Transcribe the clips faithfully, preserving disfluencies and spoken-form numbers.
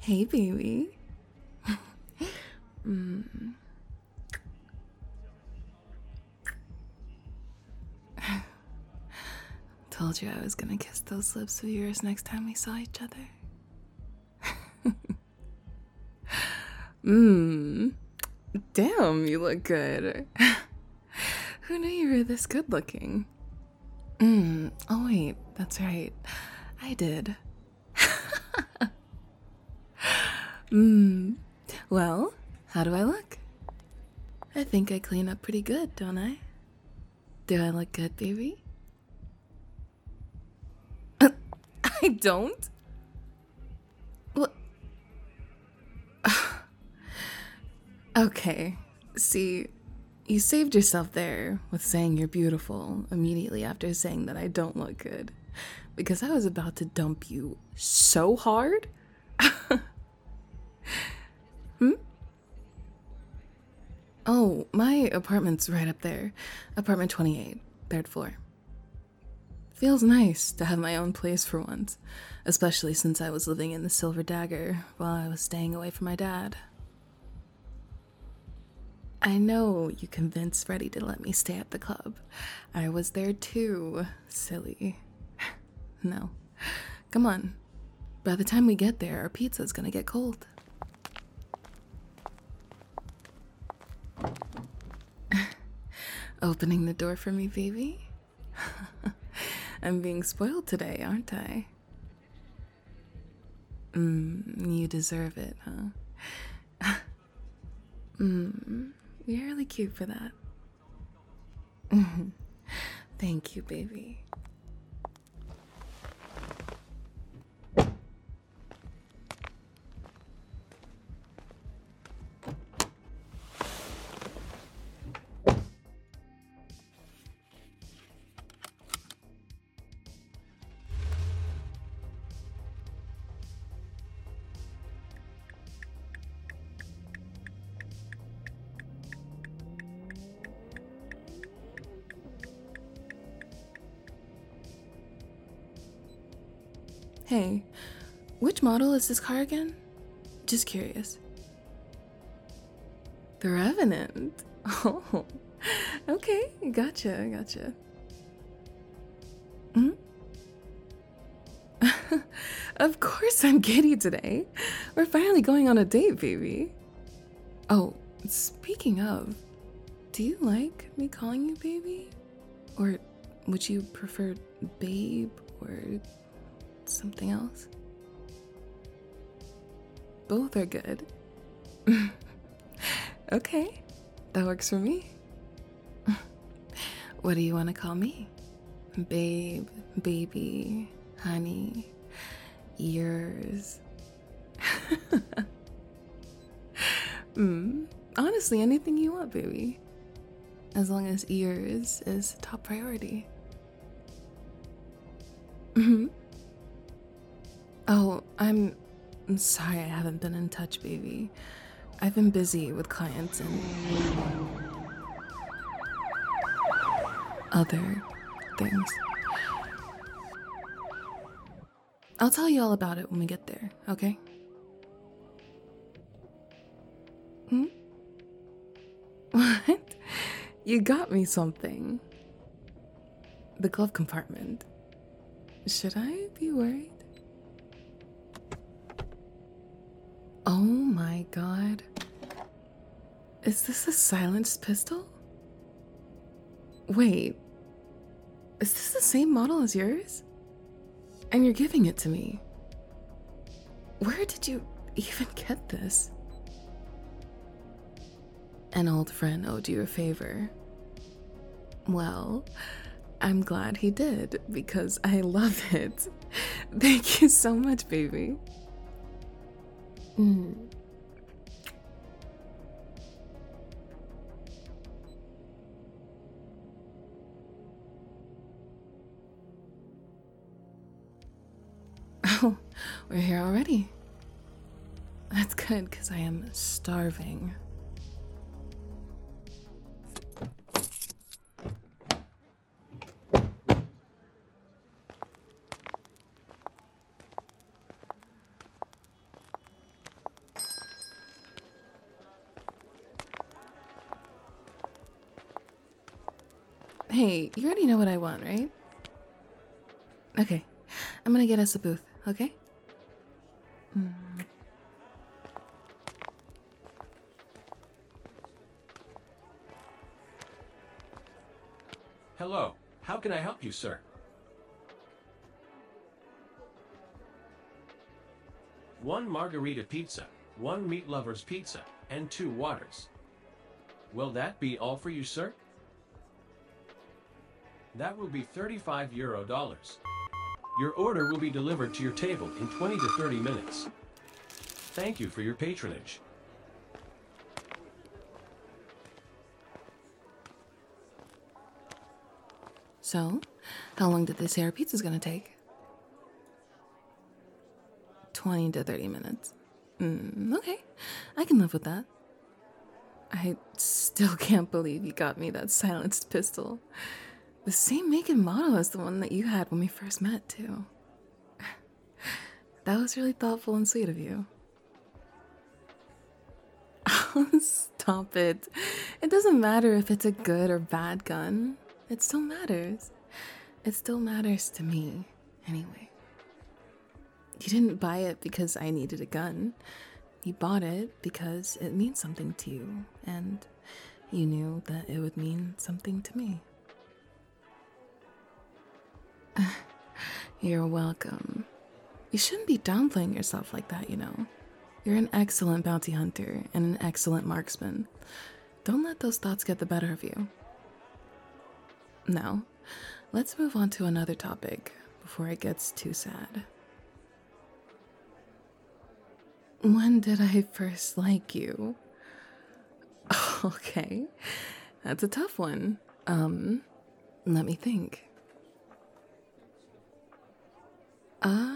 Hey, baby. mm. Told you I was gonna kiss those lips of yours next time we saw each other. Mmm. Damn, you look good. Who knew you were this good looking? Mmm. Oh, wait, that's right. I did. Mmm. Well, how do I look? I think I clean up pretty good, don't I? Do I look good, baby? I don't? What? Okay. See, you saved yourself there with saying you're beautiful immediately after saying that I don't look good. Because I was about to dump you so hard. hmm? Oh, my apartment's right up there. Apartment twenty-eight, third floor. Feels nice to have my own place for once, especially since I was living in the Silver Dagger while I was staying away from my dad. I know you convinced Freddie to let me stay at the club. I was there too, silly. No. Come on. By the time we get there, our pizza's gonna get cold. Opening the door for me, baby? I'm being spoiled today, aren't I? Mmm, you deserve it, huh? Mmm, you're really cute for that. Thank you, baby. Hey, which model is this car again? Just curious. The Revenant. Oh, okay, gotcha, gotcha. Hmm? Of course I'm giddy today. We're finally going on a date, baby. Oh, speaking of, do you like me calling you baby? Or would you prefer babe or something else? Both are good. Okay, that works for me. What do you want to call me? Babe, baby, honey, yours. mm, honestly, anything you want, baby. As long as yours is top priority. Mm-hmm. Oh, I'm, I'm sorry I haven't been in touch, baby. I've been busy with clients and other things. I'll tell you all about it when we get there, okay? Hmm? What? You got me something. The glove compartment. Should I be worried? Oh my god. Is this a silenced pistol? Wait. Is this the same model as yours? And you're giving it to me. Where did you even get this? An old friend owed you a favor. Well, I'm glad he did because I love it. Thank you so much, baby. Mm. Oh, we're here already. That's good because I am starving. Hey, you already know what I want, right? Okay, I'm gonna get us a booth, okay? Mm. Hello, how can I help you, sir? One margarita pizza, one meat lover's pizza, and two waters. Will that be all for you, sir? That will be thirty-five euro dollars. Your order will be delivered to your table in twenty to thirty minutes. Thank you for your patronage. So, how long did they say our pizza's gonna take? twenty to thirty minutes. Mm, okay, I can live with that. I still can't believe you got me that silenced pistol. The same make and model as the one that you had when we first met, too. That was really thoughtful and sweet of you. Oh, stop it. It doesn't matter if it's a good or bad gun. It still matters. It still matters to me, anyway. You didn't buy it because I needed a gun. You bought it because it means something to you, and you knew that it would mean something to me. You're welcome. You shouldn't be downplaying yourself like that, you know. You're an excellent bounty hunter and an excellent marksman. Don't let those thoughts get the better of you. Now, let's move on to another topic before it gets too sad. When did I first like you? Okay, that's a tough one. Um, let me think. Uh,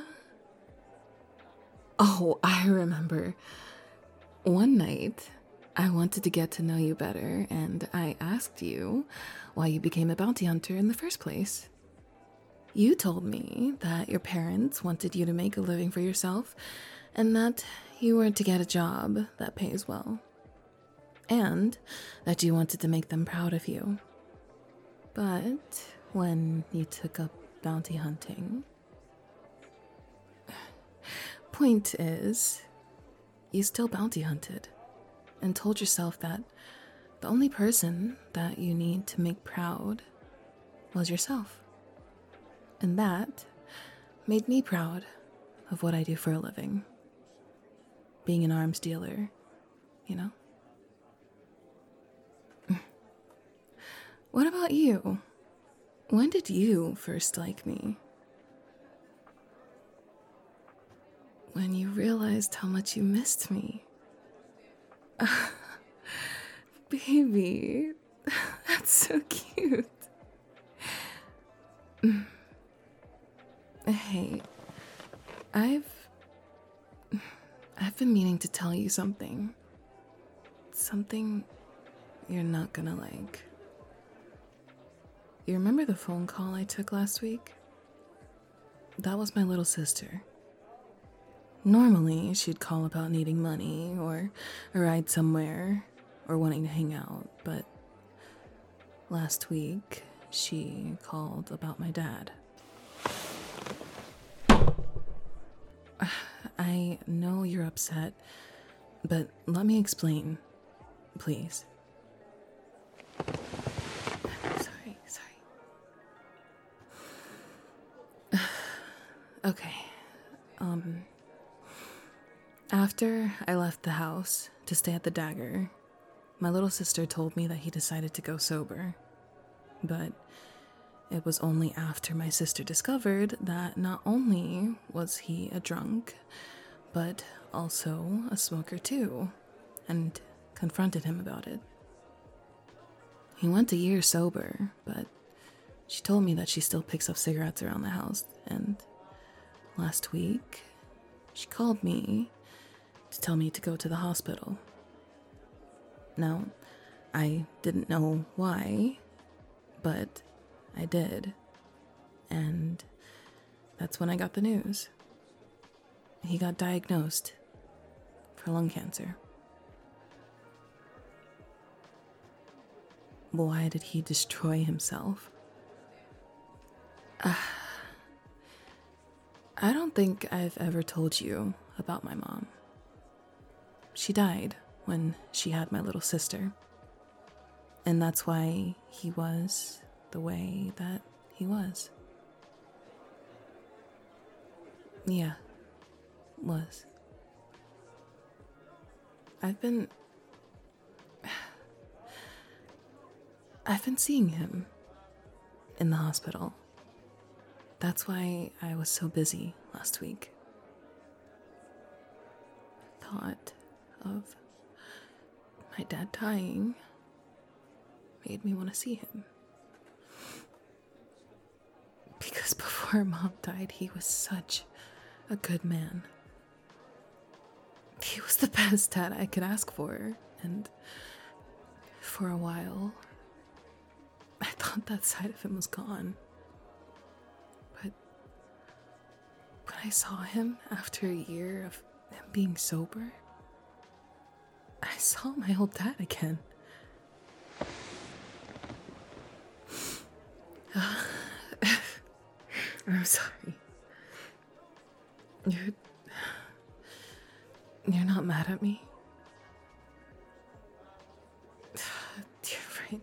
oh, I remember. One night, I wanted to get to know you better, and I asked you why you became a bounty hunter in the first place. You told me that your parents wanted you to make a living for yourself, and that you were to get a job that pays well, and that you wanted to make them proud of you. But when you took up bounty hunting, point is, you still bounty hunted and told yourself that the only person that you need to make proud was yourself. And that made me proud of what I do for a living. Being an arms dealer, you know? What about you? When did you first like me? When you realized how much you missed me. Baby, that's so cute. Hey, I've I've been meaning to tell you something. Something you're not gonna like. You remember the phone call I took last week? That was my little sister. Normally, she'd call about needing money, or a ride somewhere, or wanting to hang out, but last week, she called about my dad. I know you're upset, but let me explain, please. Sorry, sorry. Okay, um... after I left the house to stay at the Dagger, my little sister told me that he decided to go sober. But it was only after my sister discovered that not only was he a drunk, but also a smoker too, and confronted him about it. He went a year sober, but she told me that she still picks up cigarettes around the house, and last week, she called me to tell me to go to the hospital. Now, I didn't know why, but I did. And that's when I got the news. He got diagnosed for lung cancer. why did he destroy himself? Uh, I don't think I've ever told you about my mom. She died when she had my little sister. And that's why he was the way that he was. Yeah, was. I've been... I've been seeing him in the hospital. That's why I was so busy last week. Thought of my dad dying made me want to see him. Because before Mom died, he was such a good man. He was the best dad I could ask for, and for a while, I thought that side of him was gone. But when I saw him after a year of him being sober, I saw my old dad again. I'm sorry. You're... You're not mad at me? You're right.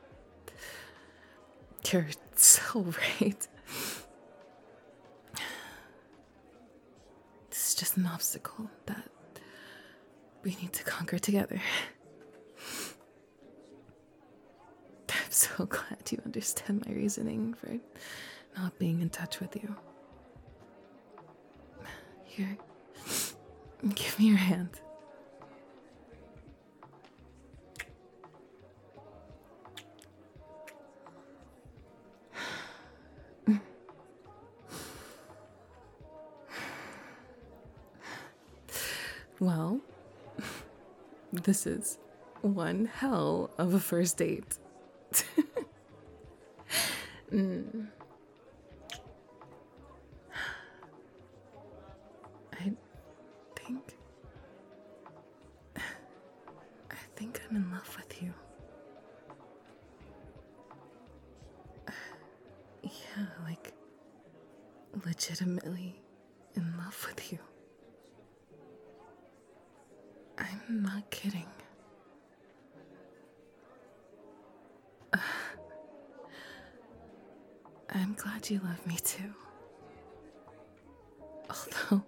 You're so right. This is just an obstacle that we need to conquer together. I'm so glad you understand my reasoning for not being in touch with you. Here, give me your hand. Well, this is one hell of a first date. mm. I think... I think I'm in love with you. Yeah, like, legitimately in love with you. I'm not kidding. Uh, I'm glad you love me too. Although,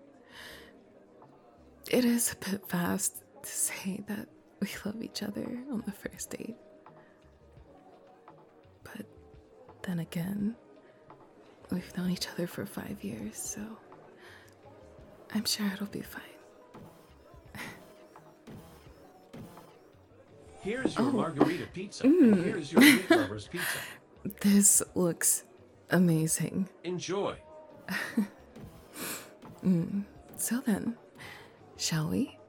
it is a bit fast to say that we love each other on the first date. But then again, we've known each other for five years, so I'm sure it'll be fine. Here's your Oh. margarita pizza. Mm. And here's your meat lovers pizza. This looks amazing. Enjoy. Mm. So then, shall we?